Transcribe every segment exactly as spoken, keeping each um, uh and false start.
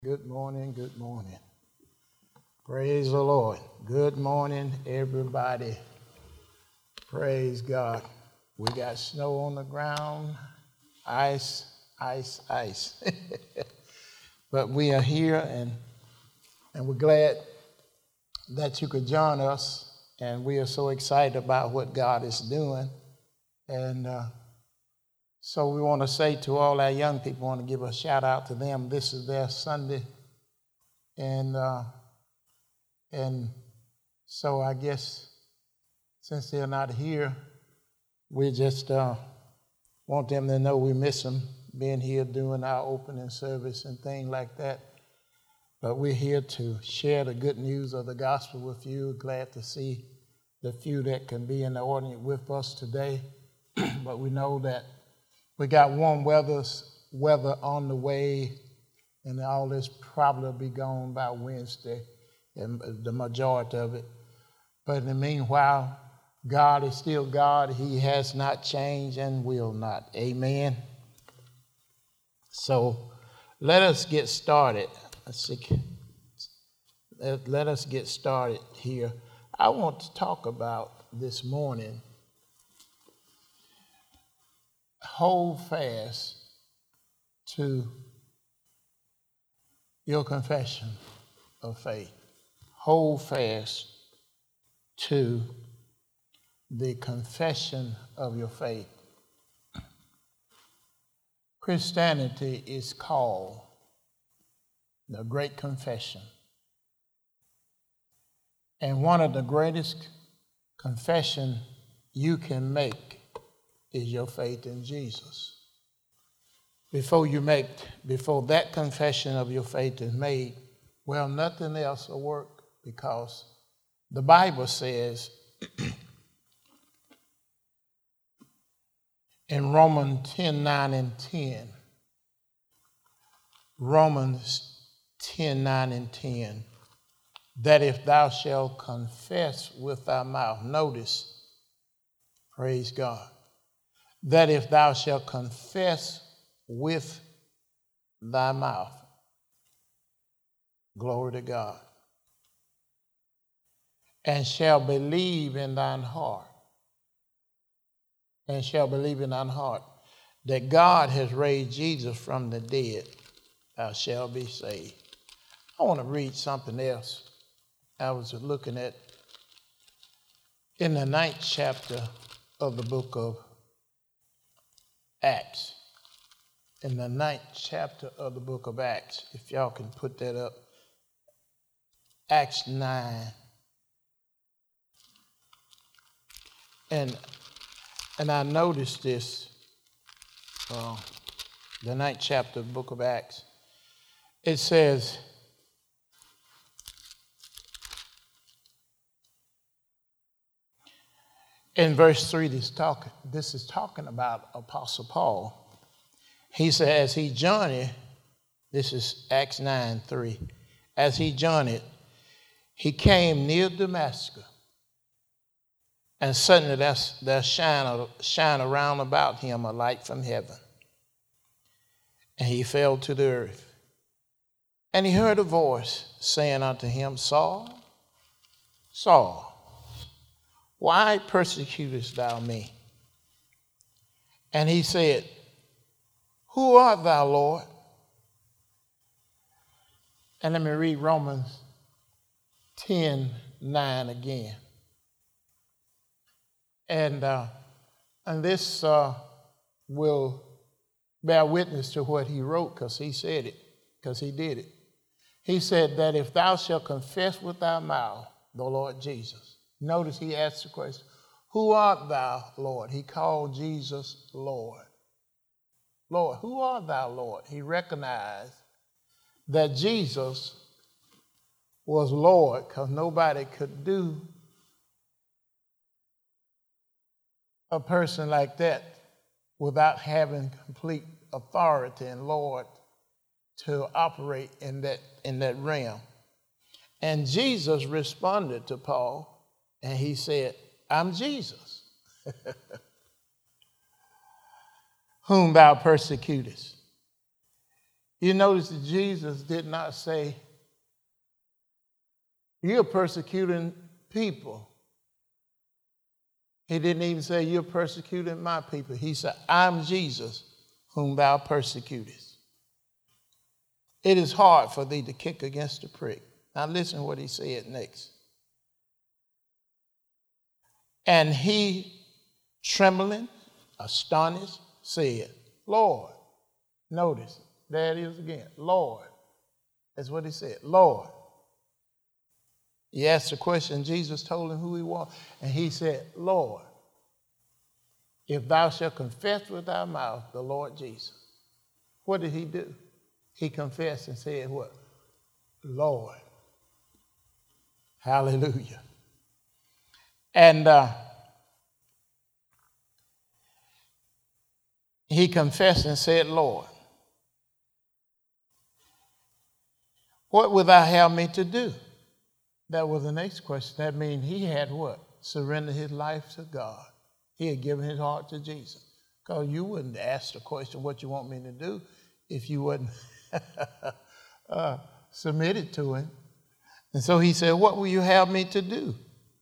Good morning, good morning. Praise the Lord. Good morning, everybody. Praise God. We got snow on the ground, ice, ice, ice. But we are here, and, and we're glad that you could join us, and we are so excited about what God is doing. And uh, so we want to say to all our young people, want to give a shout out to them. This is their Sunday. And uh, and so I guess since they're not here, we just uh, want them to know we miss them being here doing our opening service and things like that. But we're here to share the good news of the gospel with you. Glad to see the few that can be in the audience with us today. But we know that we got warm weathers, weather on the way, and all this probably will be gone by Wednesday, and the majority of it. But in the meanwhile, God is still God. He has not changed and will not. Amen. So let us get started. Let's see. Let us get started here. I want to talk about this morning, hold fast to your confession of faith. Hold fast to the confession of your faith. Christianity is called the Great Confession. And one of the greatest confession you can make is your faith in Jesus. Before you make, before that confession of your faith is made, well, nothing else will work, because the Bible says in Romans ten, nine and ten, Romans ten, nine and ten, that if thou shalt confess with thy mouth, notice, praise God, that if thou shalt confess with thy mouth, glory to God, and shall believe in thine heart, and shall believe in thine heart that God has raised Jesus from the dead, thou shalt be saved. I want to read something else. I was looking at in the ninth chapter of the book of Acts. In the ninth chapter of the book of Acts, if y'all can put that up, Acts nine. And and I noticed this, uh, the ninth chapter of the book of Acts. It says, in verse three, this, talk, this is talking about Apostle Paul. He said, as he journeyed, this is Acts nine, three, as he journeyed, he came near Damascus, and suddenly there, there shine, shine around about him a light from heaven, and he fell to the earth. And he heard a voice saying unto him, Saul, Saul, why persecutest thou me? And he said, who art thou, Lord? And let me read Romans ten, nine again. And, uh, and this uh, will bear witness to what he wrote, because he said it, because he did it. He said that if thou shalt confess with thy mouth the Lord Jesus. Notice he asked the question, who art thou, Lord? He called Jesus Lord. Lord, who art thou, Lord? He recognized that Jesus was Lord, because nobody could do a person like that without having complete authority and Lord to operate in that, in that realm. And Jesus responded to Paul, and he said, I'm Jesus, whom thou persecutest. You notice that Jesus did not say, you're persecuting people. He didn't even say, you're persecuting my people. He said, I'm Jesus, whom thou persecutest. It is hard for thee to kick against the prick. Now listen to what he said next. And he, trembling, astonished, said, Lord. Notice, there it is again, Lord. That's what he said, Lord. He asked the question, Jesus told him who he was, and he said, Lord, if thou shalt confess with thy mouth the Lord Jesus. What did he do? He confessed and said what? Lord. Hallelujah. And uh, he confessed and said, Lord, what would thou have me to do? That was the next question. That means he had what? Surrendered his life to God. He had given his heart to Jesus. Because you wouldn't ask the question, what you want me to do, if you wasn't uh, submitted to him. And so he said, what will you have me to do?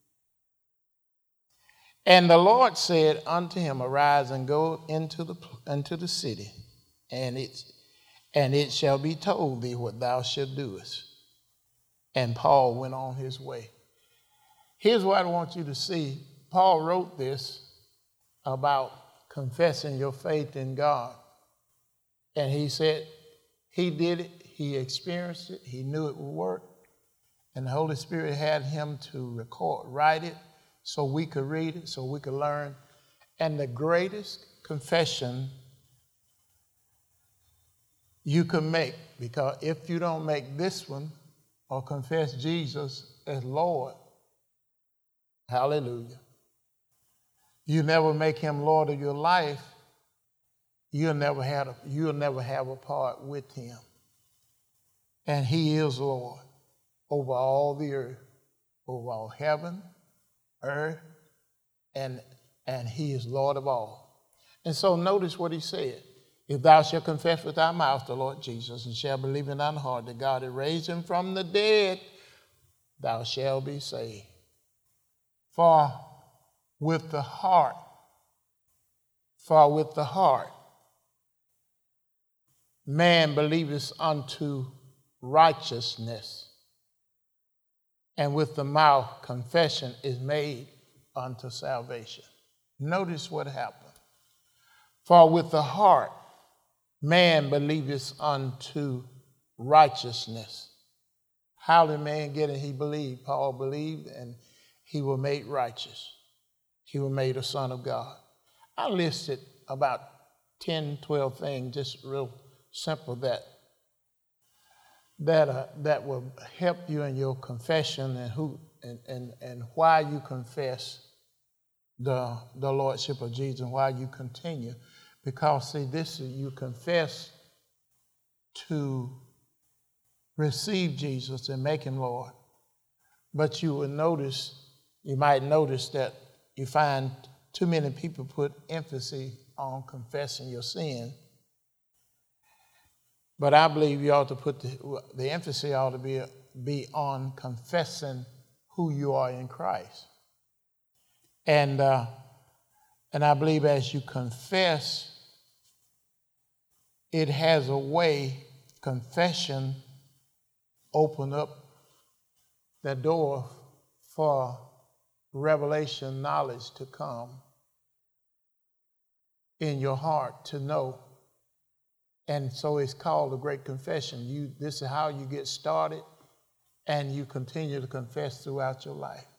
And the Lord said unto him, arise and go into the into the city, and it, and it shall be told thee what thou shalt doest. And Paul went on his way. Here's what I want you to see. Paul wrote this about confessing your faith in God. And he said he did it, he experienced it, he knew it would work. And the Holy Spirit had him to record, write it, so we could read it, so we could learn. And the greatest confession you can make, because if you don't make this one or confess Jesus as Lord, hallelujah, you never make him Lord of your life, you'll never have a, you'll never have a part with him. And he is Lord over all the earth, over all heaven, earth, and, and he is Lord of all. And so notice what he said. If thou shalt confess with thy mouth the Lord Jesus, and shalt believe in thine heart that God had raised him from the dead, thou shalt be saved. For with the heart, for with the heart, man believeth unto righteousness, and with the mouth confession is made unto salvation. Notice what happened. For with the heart man believeth unto righteousness. How did man get it? He believed. Paul believed, and he was made righteous. He was made a son of God. I listed about ten, twelve things, just real simple, that that uh, that will help you in your confession and who and, and, and why you confess the, the Lordship of Jesus and why you continue. Because, see, this is, you confess to receive Jesus and make him Lord. But you will notice, you might notice that you find too many people put emphasis on confessing your sin. But I believe you ought to put the, the emphasis ought to be, be on confessing who you are in Christ. And, uh, and I believe as you confess, it has a way, confession open up the door for revelation knowledge to come in your heart to know. And so it's called a great confession. You, this is how you get started, and you continue to confess throughout your life.